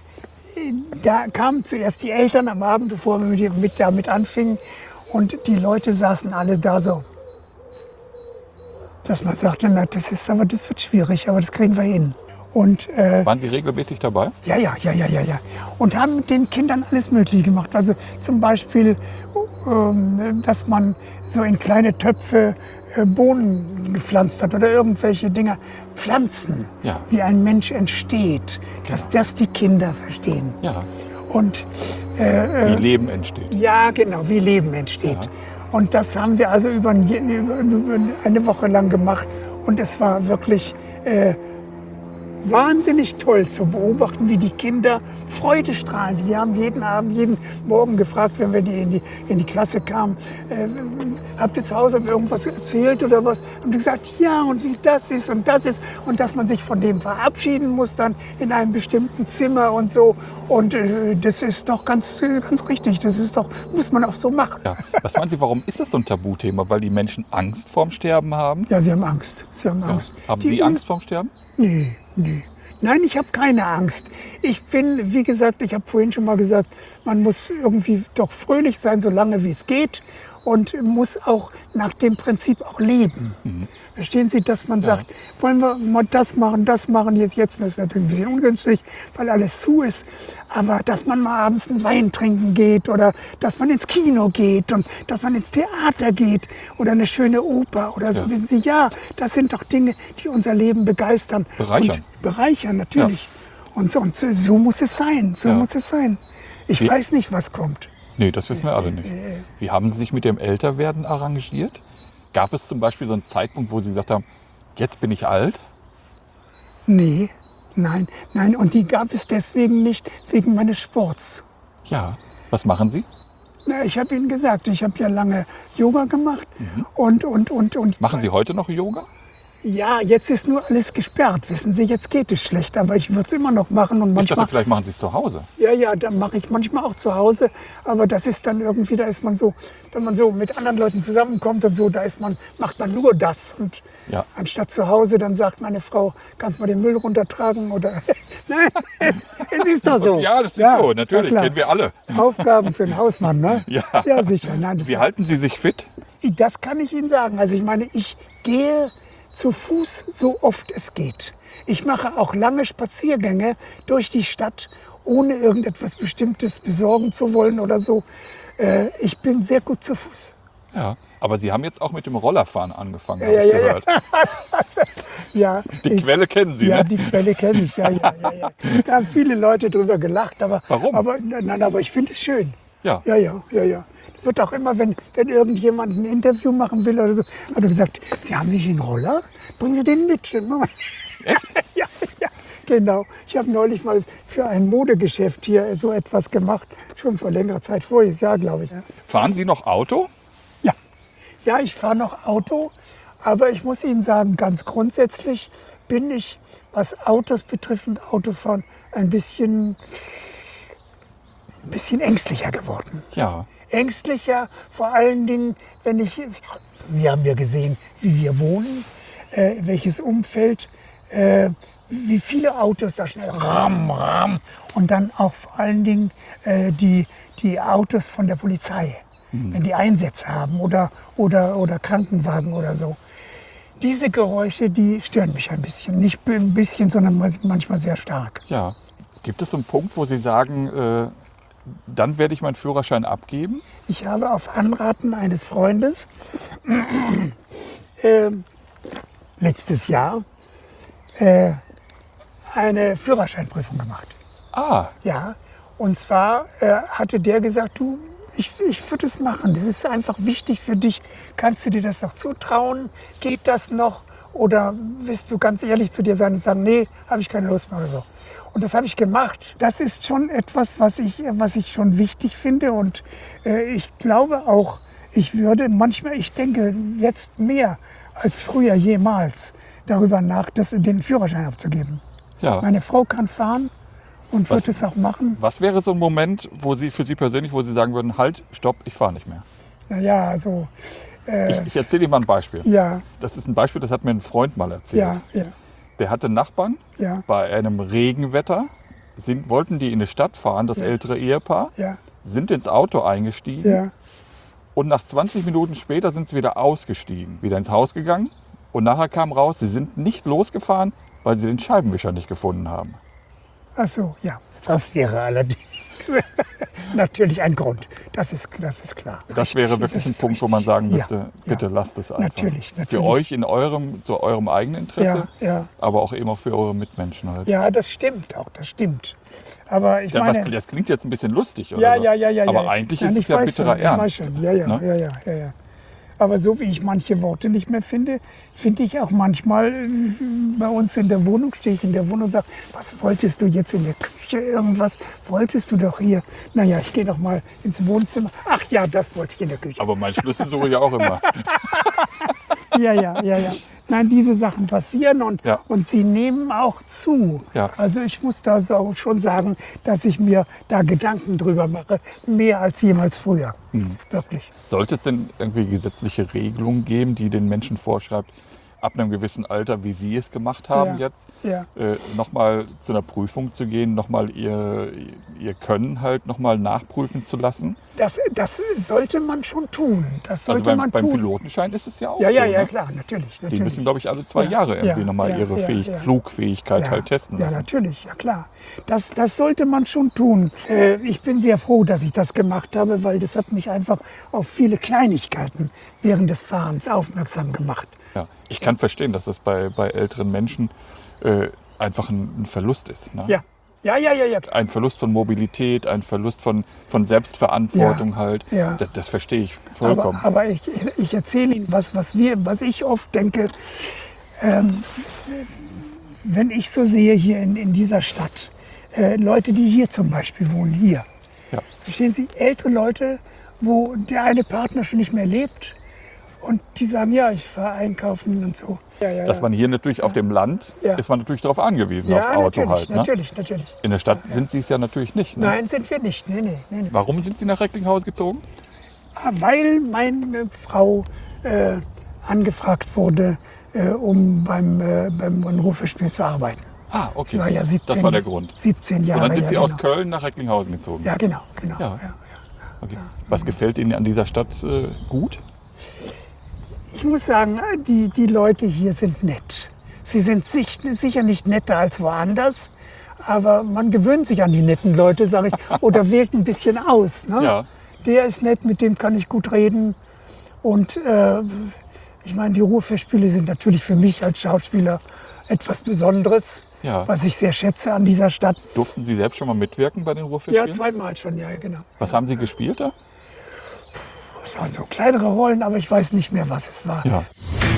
da kamen zuerst die Eltern am Abend, bevor wir mit, mit, damit anfingen. Und die Leute saßen alle da so. Dass man sagte, na, das ist, aber das wird schwierig, aber das kriegen wir hin. Und, äh, Waren Sie regelmäßig dabei? ja, ja, ja, ja, ja, ja. Und haben mit den Kindern alles Mögliche gemacht. Also zum Beispiel, ähm, dass man so in kleine Töpfe äh, Bohnen gepflanzt hat oder irgendwelche Dinger. Pflanzen, Ja. wie ein Mensch entsteht. Dass Genau. das die Kinder verstehen. Ja. Und Wie Leben entsteht. ja, genau, wie Leben entsteht. Ja. Und das haben wir also über, ein, über, über eine Woche lang gemacht. Und es war wirklich äh, wahnsinnig toll zu beobachten, wie die Kinder Freude strahlen. Wir haben jeden Abend, jeden Morgen gefragt, wenn wir die in, die, in die Klasse kamen, äh, habt ihr zu Hause irgendwas erzählt oder was? Und die gesagt, ja, und wie das ist und das ist. Und dass man sich von dem verabschieden muss dann in einem bestimmten Zimmer und so. Und äh, das ist doch ganz, ganz richtig. Das ist doch, muss man auch so machen. Ja. Was meinen Sie, warum ist das so ein Tabuthema? Weil die Menschen Angst vorm Sterben haben? Ja, sie haben Angst. Sie haben Ja. Angst. Haben Die- Sie Angst vorm Sterben? Nee, nee. Nein, ich habe keine Angst. Ich bin, wie gesagt, ich habe vorhin schon mal gesagt, man muss irgendwie doch fröhlich sein, so lange wie es geht. Und muss auch nach dem Prinzip auch leben. Mhm. Verstehen Sie, dass man sagt, wollen wir mal das machen, das machen, jetzt, jetzt das ist natürlich ein bisschen ungünstig, weil alles zu ist. Aber dass man mal abends einen Wein trinken geht oder dass man ins Kino geht und dass man ins Theater geht oder eine schöne Oper oder so. Ja. Wissen Sie, ja, das sind doch Dinge, die unser Leben begeistern. Bereichern. Und bereichern, natürlich. Und, so, und so, so muss es sein, so Ja. muss es sein. Ich Wie- weiß nicht, was kommt. Nee, das wissen wir alle nicht. Wie haben Sie sich mit dem Älterwerden arrangiert? Gab es zum Beispiel so einen Zeitpunkt, wo Sie gesagt haben, jetzt bin ich alt? Nee, nein, nein. Und die gab es deswegen nicht, wegen meines Sports. Ja. Was machen Sie? Na, ich habe Ihnen gesagt, ich habe ja lange Yoga gemacht. Und, und, und, und Machen Sie heute noch Yoga? Ja, jetzt ist nur alles gesperrt. Wissen Sie, jetzt geht es schlecht. Aber ich würde es immer noch machen. Und Ich manchmal, dachte, vielleicht machen Sie es zu Hause. ja, ja, dann mache ich manchmal auch zu Hause. Aber das ist dann irgendwie, da ist man so, wenn man so mit anderen Leuten zusammenkommt und so, da ist man, macht man nur das. Und Ja. anstatt zu Hause, dann sagt meine Frau, kannst du mal den Müll runtertragen oder. Nein, es ist doch so. Ja, das ist Ja, so. Natürlich, na klar. kennen wir alle. Aufgaben für den Hausmann, ne? Ja. Ja, sicher. Nein, das Wie halten Sie sich fit? Das kann ich Ihnen sagen. Also ich meine, ich gehe zu Fuß so oft es geht. Ich mache auch lange Spaziergänge durch die Stadt, ohne irgendetwas Bestimmtes besorgen zu wollen oder so. Äh, ich bin sehr gut zu Fuß. Ja. Aber Sie haben jetzt auch mit dem Rollerfahren angefangen, habe Ja, ich ja, ja. gehört. Ja, Die ich, Quelle kennen Sie, ja, ne? die Quelle kenne ich. Ja, ja, ja, ja. Da haben viele Leute drüber gelacht. Aber, Warum? Aber, nein, aber ich finde es schön. Ja. Ja, ja, ja, ja. Es wird auch immer, wenn, wenn irgendjemand ein Interview machen will oder so, hat er gesagt, Sie haben nicht einen Roller? Bringen Sie den mit. Echt? Ja, ja, genau. Ich habe neulich mal für ein Modegeschäft hier so etwas gemacht, schon vor längerer Zeit, voriges Jahr, glaube ich. Fahren Sie noch Auto? Ja, ja, ich fahre noch Auto, aber ich muss Ihnen sagen, ganz grundsätzlich bin ich, was Autos betrifft und Autofahren, ein bisschen, ein bisschen ängstlicher geworden. Ja. Ängstlicher, vor allen Dingen, wenn ich, Sie haben ja gesehen, wie wir wohnen, äh, welches Umfeld, äh, wie viele Autos da schnell ram, ram und dann auch vor allen Dingen äh, die, die Autos von der Polizei, wenn die Einsätze haben oder, oder, oder Krankenwagen oder so. Diese Geräusche, die stören mich ein bisschen. Nicht ein bisschen, sondern manchmal sehr stark. Ja. Gibt es so einen Punkt, wo Sie sagen, äh, dann werde ich meinen Führerschein abgeben? Ich habe auf Anraten eines Freundes äh, letztes Jahr äh, eine Führerscheinprüfung gemacht. Ah, Ja, und zwar äh, hatte der gesagt, du, ich, ich würde es machen. Das ist einfach wichtig für dich. Kannst du dir das noch zutrauen? Geht das noch? Oder willst du ganz ehrlich zu dir sein und sagen, nee, habe ich keine Lust mehr oder so. Und das habe ich gemacht. Das ist schon etwas, was ich, was ich schon wichtig finde. Und äh, ich glaube auch, ich würde manchmal, ich denke jetzt mehr als früher jemals darüber nach, das, den Führerschein abzugeben. ja. Meine Frau kann fahren und Was- wird es auch machen. Was wäre so ein Moment, wo Sie für Sie persönlich, wo Sie sagen würden, halt, stopp, ich fahre nicht mehr? Naja, also, Ich, ich erzähle Ihnen mal ein Beispiel. ja, Das ist ein Beispiel, das hat mir ein Freund mal erzählt. ja, ja, Der hatte Nachbarn. ja, Bei einem Regenwetter sind, wollten die in eine Stadt fahren, das Ja. ältere Ehepaar, ja, sind ins Auto eingestiegen ja, und nach zwanzig Minuten später sind sie wieder ausgestiegen, wieder ins Haus gegangen und nachher kam raus, sie sind nicht losgefahren, weil sie den Scheibenwischer nicht gefunden haben. Ach so, ja. Das wäre allerdings natürlich ein Grund. Das ist, das ist klar. Das Richtig, wäre wirklich ein Punkt, wo man sagen Ja, müsste, bitte ja. lasst es einfach. Natürlich, natürlich. Für euch in eurem, zu eurem eigenen Interesse, Ja, ja. aber auch eben auch für eure Mitmenschen halt. Ja, das stimmt auch, das stimmt. Aber ich Ja, meine... was, das klingt jetzt ein bisschen lustig, oder ja, so. ja, ja, ja. Aber ja. eigentlich Nein, ist es ich ja weiß bitterer schon, ich weiß Ernst. schon. Ja, ja, ne? ja, ja, ja, ja. Aber so wie ich manche Worte nicht mehr finde, finde ich auch manchmal äh, bei uns in der Wohnung, stehe ich in der Wohnung und sage, was wolltest du jetzt in der Küche, irgendwas wolltest du doch hier. Naja, ich gehe noch mal ins Wohnzimmer. Ach ja, das wollte ich in der Küche. Aber mein Schlüssel suche ich auch immer. Ja, ja, ja, ja. Nein, diese Sachen passieren und, Ja. und sie nehmen auch zu. Ja. Also ich muss da so schon sagen, dass ich mir da Gedanken drüber mache, mehr als jemals früher. Mhm. Wirklich. Sollte es denn irgendwie gesetzliche Regelungen geben, die den Menschen vorschreibt, ab einem gewissen Alter, wie Sie es gemacht haben Ja, jetzt, ja. äh, nochmal zu einer Prüfung zu gehen, nochmal ihr, ihr Können halt nochmal nachprüfen zu lassen? Das, das sollte man schon tun. Das Also sollte beim, man beim tun. Pilotenschein ist es ja auch Ja, ja, so. ja, ne? klar, natürlich. Die natürlich. müssen, glaube ich, alle zwei Ja, Jahre irgendwie ja, nochmal ja, ihre ja, Fähig ja. Flugfähigkeit ja, halt testen ja, lassen. natürlich, ja klar. Das, das sollte man schon tun. Äh, ich bin sehr froh, dass ich das gemacht habe, weil das hat mich einfach auf viele Kleinigkeiten während des Fahrens aufmerksam gemacht. Ja. Ich kann verstehen, dass das bei, bei älteren Menschen äh, einfach ein, ein Verlust ist. Ne? Ja, ja, ja, ja, ja. Ein Verlust von Mobilität, ein Verlust von, von Selbstverantwortung Ja, halt. ja. Das, das verstehe ich vollkommen. Aber, aber ich, ich erzähle Ihnen was, was, wir, was ich oft denke. Ähm, wenn ich so sehe hier in, in dieser Stadt, äh, Leute, die hier zum Beispiel wohnen, hier. Ja. Verstehen Sie, ältere Leute, wo der eine Partner schon nicht mehr lebt und die sagen, ja, ich fahre einkaufen und so. Ja, ja, Dass ja. man hier natürlich auf dem Land Ja. ist man natürlich darauf angewiesen, ja, aufs Auto natürlich, halt. Ne? natürlich, natürlich. In der Stadt sind sie es ja natürlich nicht. Ne? Nein, sind wir nicht. Nee, nee, nee, nee. Warum sind Sie nach Recklinghausen gezogen? Weil meine Frau äh, angefragt wurde, äh, um beim, äh, beim Rufespiel zu arbeiten. Ah, okay. Ich war ja siebzehn, das war der Grund. siebzehn Jahre. Und dann sind Sie ja, aus genau. Köln nach Recklinghausen gezogen. Ja, genau, genau. Ja. Ja. Ja, Okay. Was gefällt Ihnen an dieser Stadt äh, gut? Ich muss sagen, die, die Leute hier sind nett. Sie sind sich, sicher nicht netter als woanders, aber man gewöhnt sich an die netten Leute, sage ich, oder wählt ein bisschen aus. Ne? Ja. Der ist nett, mit dem kann ich gut reden. Und äh, ich meine, die Ruhrfestspiele sind natürlich für mich als Schauspieler etwas Besonderes, Ja. was ich sehr schätze an dieser Stadt. Durften Sie selbst schon mal mitwirken bei den Ja, Ruhrfestspielen? zweimal schon, ja, genau. Was haben Sie gespielt da? Es waren so kleinere Rollen, aber ich weiß nicht mehr, was es war. Ja.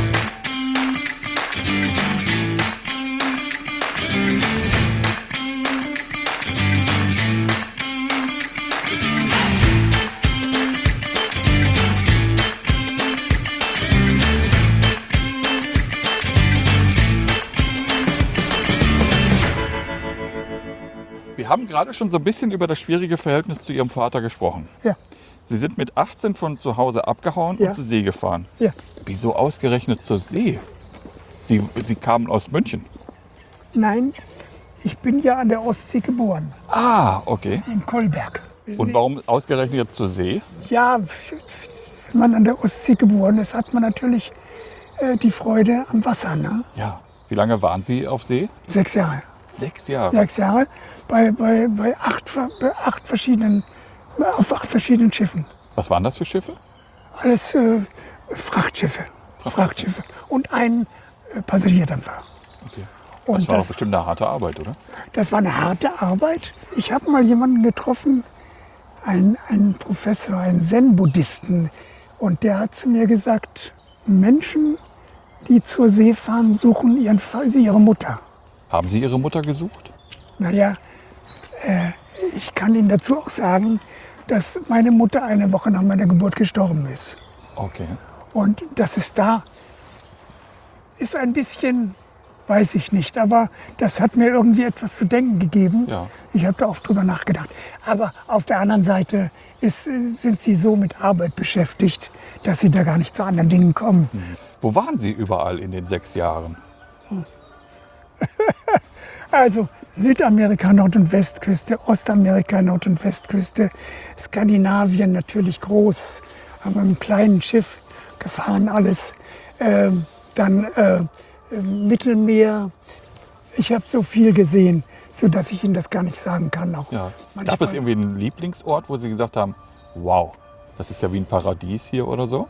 Wir haben gerade schon so ein bisschen über das schwierige Verhältnis zu Ihrem Vater gesprochen. Ja, Sie sind mit achtzehn von zu Hause abgehauen Ja. und zur See gefahren. ja. Wieso ausgerechnet zur See? Sie, Sie kamen aus München. Nein, ich bin ja an der Ostsee geboren, Ah, okay. in Kolberg. Und warum ausgerechnet jetzt zur See? Ja, wenn man an der Ostsee geboren ist, hat man natürlich äh, die Freude am Wasser. Ne? Ja. Wie lange waren Sie auf See? Sechs Jahre. Sechs Jahre. Sechs Jahre bei, bei, bei, acht, ver- bei acht verschiedenen, auf acht verschiedenen Schiffen. Was waren das für Schiffe? Alles äh, Frachtschiffe. Frachtschiffe. Und ein äh, Passagierdampfer. Okay. Und Das war doch das, bestimmt eine harte Arbeit, oder? das war eine harte Arbeit. Ich habe mal jemanden getroffen, einen, einen Professor, einen Zen-Buddhisten. Und der hat zu mir gesagt, Menschen, die zur See fahren, suchen ihren, ihre Mutter. Haben Sie Ihre Mutter gesucht? Naja, äh, ich kann Ihnen dazu auch sagen, dass meine Mutter eine Woche nach meiner Geburt gestorben ist. Okay. Und dass es da ist ein bisschen, weiß ich nicht, aber das hat mir irgendwie etwas zu denken gegeben. Ja. Ich habe da oft drüber nachgedacht. Aber auf der anderen Seite ist, äh, sind sie so mit Arbeit beschäftigt, dass sie da gar nicht zu anderen Dingen kommen. Wo waren Sie überall in den sechs Jahren? Also Südamerika, Nord- und Westküste, Ostamerika, Nord- und Westküste, Skandinavien natürlich groß, haben wir mit einem kleinen Schiff gefahren alles. Ähm, dann äh, äh, Mittelmeer, Ich habe so viel gesehen, sodass ich Ihnen das gar nicht sagen kann. Auch Ja. manchmal. Gab es irgendwie einen Lieblingsort, wo Sie gesagt haben, wow, das ist ja wie ein Paradies hier oder so?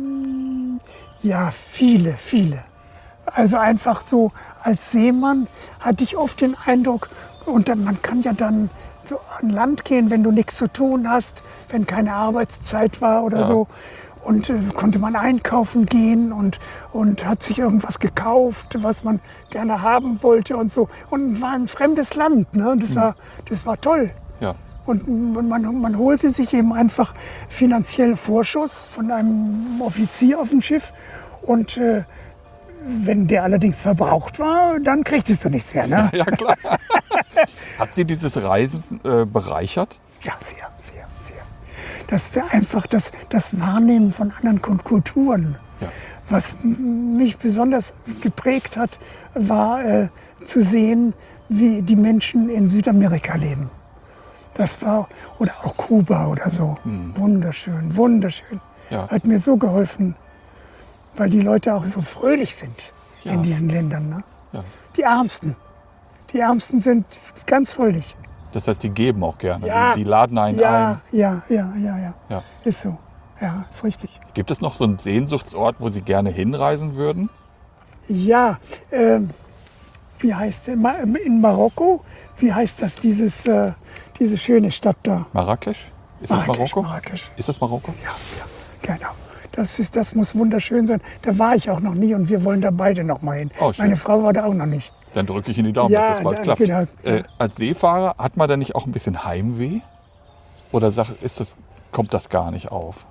Ja, viele, viele. Also einfach so als Seemann hatte ich oft den Eindruck, und dann, man kann ja dann so an Land gehen, wenn du nichts zu tun hast, wenn keine Arbeitszeit war oder Ja. so. Und äh, konnte man einkaufen gehen und, und hat sich irgendwas gekauft, was man gerne haben wollte und so. Und war ein fremdes Land, ne? Das, war, das war toll. Ja. Und man, man, man holte sich eben einfach finanziellen Vorschuss von einem Offizier auf dem Schiff. Und äh, wenn der allerdings verbraucht war, dann kriegtest du nichts mehr. Ne? Ja, klar. Hat Sie dieses Reisen äh, bereichert? Ja, sehr, sehr, sehr. Das ist einfach das, das Wahrnehmen von anderen Kult- Kulturen. Ja. Was m- mich besonders geprägt hat, war äh, zu sehen, wie die Menschen in Südamerika leben. Das war, oder auch Kuba oder so. Wunderschön, wunderschön. Ja. Hat mir so geholfen, weil die Leute auch so fröhlich sind Ja. in diesen Ländern. Ne? Ja. Die Ärmsten. Die Ärmsten sind ganz fröhlich. Das heißt, die geben auch gerne. Ja. Die, die laden einen Ja, ein. ja, ja, ja, ja. Ja. Ist so. Ja, ist richtig. Gibt es noch so einen Sehnsuchtsort, wo Sie gerne hinreisen würden? Ja, ähm, wie heißt der? Ma- in Marokko? Wie heißt das, dieses, äh, diese schöne Stadt da? Marrakesch? Ist das Marrakesch, Marokko? Marrakesch. Ist das Marokko? Ja, ja, genau. Das, ist, das muss wunderschön sein. Da war ich auch noch nie und wir wollen da beide noch mal hin. Oh, schön. Meine Frau war da auch noch nicht. Dann drücke ich Ihnen die Daumen, Ja, dass das bald dann- klappt. genau. Äh, als Seefahrer hat man da nicht auch ein bisschen Heimweh? Oder sag, ist das, kommt das gar nicht auf?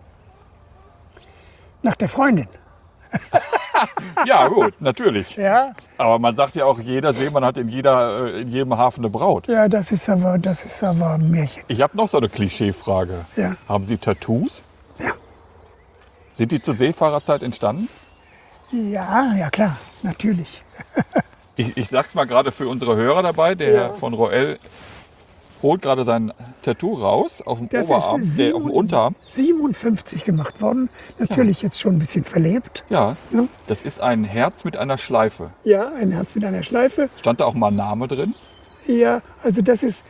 Nach der Freundin. Ja, gut, natürlich. Ja, Aber man sagt ja auch, jeder Seemann hat in, jeder, äh, in jedem Hafen eine Braut. ja, das ist aber, das ist aber ein Märchen. Ich habe noch so eine Klischeefrage. Ja. Haben Sie Tattoos? Ja. Sind die zur Seefahrerzeit entstanden? Ja, ja klar, natürlich. Ich, ich sag's mal gerade für unsere Hörer dabei. Der Ja. Herr von Roel holt gerade sein Tattoo raus auf dem Das Oberarm, ist der, auf dem Unterarm. siebenundfünfzig gemacht worden. Natürlich jetzt schon ein bisschen verlebt. Ja, Ja. das ist ein Herz mit einer Schleife. Ja, ein Herz mit einer Schleife. Stand da auch mal ein Name drin? Ja, also das ist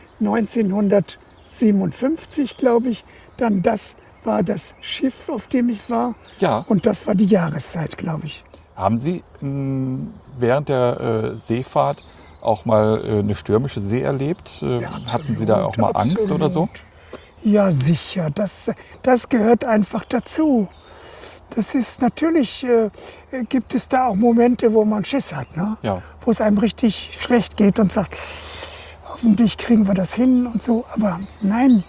neunzehnhundertsiebenundfünfzig, glaube ich. Dann das war das Schiff, auf dem ich war. Ja. Und das war die Jahreszeit, glaube ich. Haben Sie mh, während der äh, Seefahrt auch mal äh, eine stürmische See erlebt? Äh, hatten Sie da auch mal Angst absolut. oder so? Ja, sicher. Das, das gehört einfach dazu. Das ist natürlich, äh, gibt es da auch Momente, wo man Schiss hat, ne? Ja. Wo es einem richtig schlecht geht und sagt, hoffentlich kriegen wir das hin und so. Aber nein,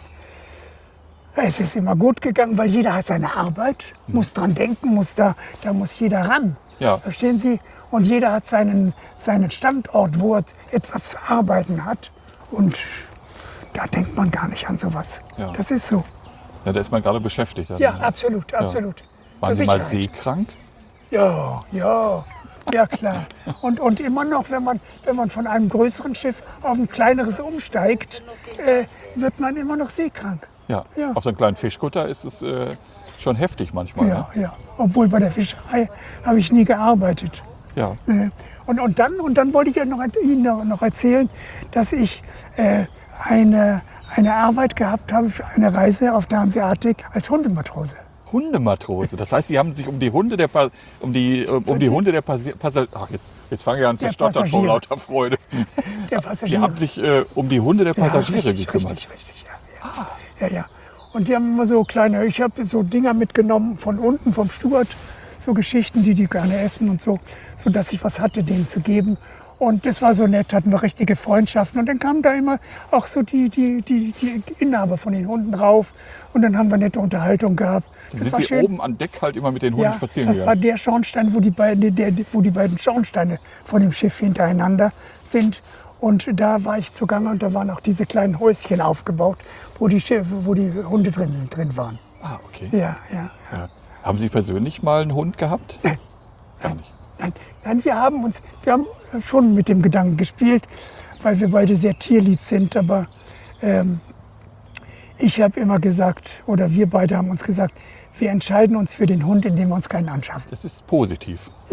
es ist immer gut gegangen, weil jeder hat seine Arbeit, muss dran denken, muss da, da muss jeder ran. Ja. Verstehen Sie? Und jeder hat seinen, seinen Standort, wo er etwas zu arbeiten hat. Und da denkt man gar nicht an sowas. Ja. Das ist so. Ja, da ist man gerade beschäftigt. dann, Ja, ne? absolut, absolut. Waren Zur Sie mal Sicherheit. seekrank? Ja, ja, ja klar. Und, und immer noch, wenn man, wenn man von einem größeren Schiff auf ein kleineres umsteigt, äh, wird man immer noch seekrank. Ja. Ja. Auf so einem kleinen Fischkutter ist es äh, schon heftig manchmal. Ja, Ne? ja. Obwohl bei der Fischerei habe ich nie gearbeitet. Ja. Äh, Und, und, dann, und dann wollte ich ja noch, Ihnen noch- noch erzählen, dass ich äh, eine, eine Arbeit gehabt habe für eine Reise auf der Hanseatic als Hundematrose. Hundematrose. Das heißt, Sie haben sich um die Hunde der Pa- um die um, um die Hunde der Passi- Passagiere. Ach, jetzt, jetzt fange ich an zu Der stottern vor Passagiere. lauter Freude. Der Sie Passagiere. haben sich äh, um die Hunde der Passagiere ja, richtig, gekümmert. Richtig, richtig, ja, ja. ja, ja. Und die haben immer so kleine, ich habe so Dinger mitgenommen von unten vom Steward, so Geschichten, die die gerne essen und so, so dass ich was hatte, denen zu geben. Und das war so nett, hatten wir richtige Freundschaften. Und dann kamen da immer auch so die, die, die, die Inhaber von den Hunden rauf. Und dann haben wir nette Unterhaltung gehabt. Das Sind war Sie schön. oben an Deck halt immer mit den Hunden Ja, spazieren das war gegangen? der Schornstein, wo die, beiden, der, wo die beiden Schornsteine von dem Schiff hintereinander sind. Und da war ich zugange und da waren auch diese kleinen Häuschen aufgebaut, wo die, Schiff, wo die Hunde drin, drin waren. Ah, okay. Ja, ja. Ja. Haben Sie persönlich mal einen Hund gehabt? Nein. Gar nicht. Nein, nein, wir haben uns, wir haben schon mit dem Gedanken gespielt, weil wir beide sehr tierlieb sind. Aber ähm, ich habe immer gesagt, oder wir beide haben uns gesagt, wir entscheiden uns für den Hund, indem wir uns keinen anschaffen. Das ist positiv. Ja,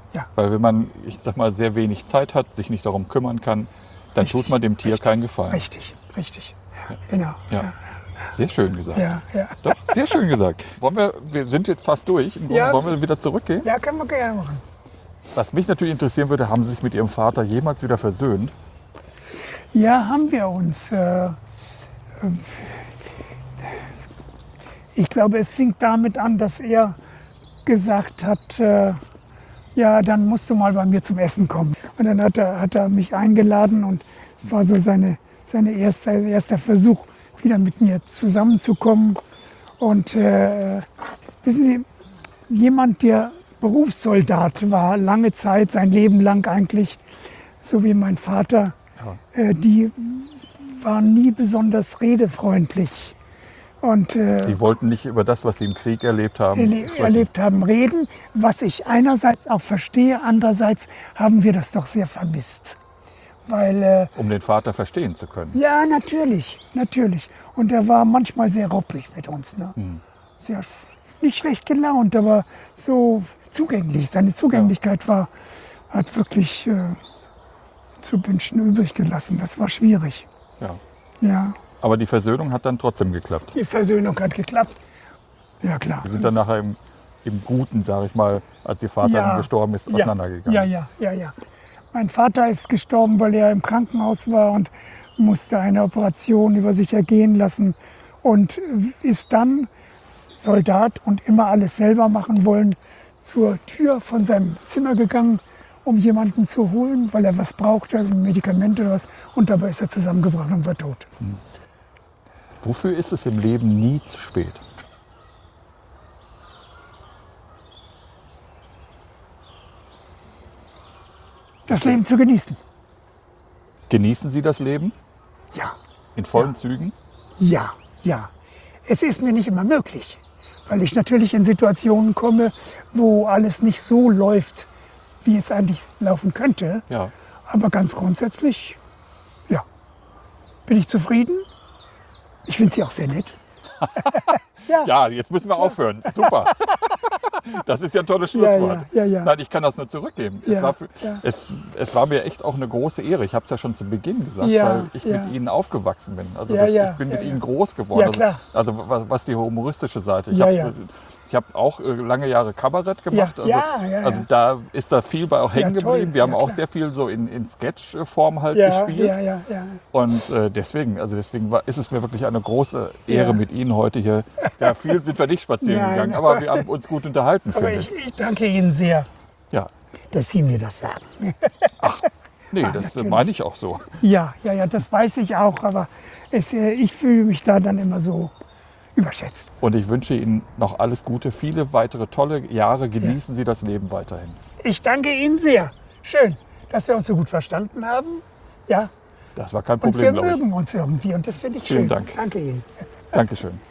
Ja. Weil wenn man, ich sag mal, sehr wenig Zeit hat, sich nicht darum kümmern kann, dann Richtig, tut man dem Tier richtig, keinen Gefallen. Richtig, richtig. Ja, genau. Ja. Sehr schön gesagt. Ja, ja. Doch, sehr schön gesagt. Wollen wir, wir sind jetzt fast durch. Im Grunde Ja. Wollen wir wieder zurückgehen? Ja, können wir gerne machen. Was mich natürlich interessieren würde, haben Sie sich mit Ihrem Vater jemals wieder versöhnt? Ja, haben wir uns. Äh, ich glaube, es fing damit an, dass er gesagt hat, äh, ja, dann musst du mal bei mir zum Essen kommen. Und dann hat er, hat er mich eingeladen und war so seine, seine erste, erster Versuch, wieder mit mir zusammenzukommen. Und äh, wissen Sie, jemand, der Berufssoldat war, lange Zeit, sein Leben lang eigentlich, so wie mein Vater, Ja. äh, die waren nie besonders redefreundlich. Und äh, Die wollten nicht über das, was Sie im Krieg erlebt haben, erle sprechen. erlebt haben, reden, was ich einerseits auch verstehe, andererseits haben wir das doch sehr vermisst. Weil, äh, Um den Vater verstehen zu können. ja, natürlich, natürlich. Und er war manchmal sehr ruppig mit uns. Ne? Mhm. Sehr, nicht schlecht gelaunt, aber so zugänglich. Seine Zugänglichkeit war, hat wirklich äh, zu wünschen übrig gelassen. Das war schwierig. Ja. Ja, Aber die Versöhnung hat dann trotzdem geklappt. die Versöhnung hat geklappt. Ja, klar. Sie sind dann nachher im, im Guten, sage ich mal, als Ihr Vater dann gestorben ist, ja, auseinandergegangen. Ja, ja, ja, ja. Mein Vater ist gestorben, weil er im Krankenhaus war und musste eine Operation über sich ergehen lassen und ist dann Soldat und immer alles selber machen wollen, zur Tür von seinem Zimmer gegangen, um jemanden zu holen, weil er was brauchte, ein Medikament oder was. Und dabei ist er zusammengebrochen und war tot. Wofür ist es im Leben nie zu spät? Das Leben zu genießen. Genießen Sie das Leben Ja, in vollen Zügen? ja, ja. Es ist mir nicht immer möglich, weil ich natürlich in Situationen komme, wo alles nicht so läuft, wie es eigentlich laufen könnte. Ja. Aber ganz grundsätzlich, ja, bin ich zufrieden. Ich finde sie auch sehr nett. ja. Ja, jetzt müssen wir aufhören. Super. Das ist ja ein tolles Schlusswort. ja, ja, ja. Nein, ich kann das nur zurückgeben. Ja, es, war für, ja. es, es war mir echt auch eine große Ehre. Ich habe es ja schon zu Beginn gesagt, Ja, weil ich ja. mit Ihnen aufgewachsen bin. Also Ja, das, ja, ich bin ja, mit ja. Ihnen groß geworden. Ja, klar. Also, also was, was die humoristische Seite. Ich Ja, habe ja. ich hab auch äh, lange Jahre Kabarett gemacht. Ja, also, ja, ja, also ja. da ist da viel bei auch hängen Ja, toll. geblieben. Wir haben Ja, auch klar. sehr viel so in, in Sketch-Form halt Ja, gespielt. ja, ja, ja. Und äh, deswegen, also deswegen war, ist es mir wirklich eine große Ehre Ja. mit Ihnen heute hier. Ja, viel sind wir nicht spazieren Nein. gegangen, aber wir haben uns gut unterhalten, Aber finde ich, ich. ich danke Ihnen sehr, Ja. dass Sie mir das sagen. Nee, Ah, das äh, natürlich. meine ich auch so. Ja, ja, ja, das weiß ich auch, aber es, äh, ich fühle mich da dann immer so überschätzt. Und ich wünsche Ihnen noch alles Gute, viele weitere tolle Jahre. Genießen Sie das Leben weiterhin. Ich danke Ihnen sehr. Schön, dass wir uns so gut verstanden haben. Ja, Das war kein und wir Problem, glaube ich. mögen uns irgendwie und das finde ich Vielen schön. Dank. Danke Ihnen. Dankeschön.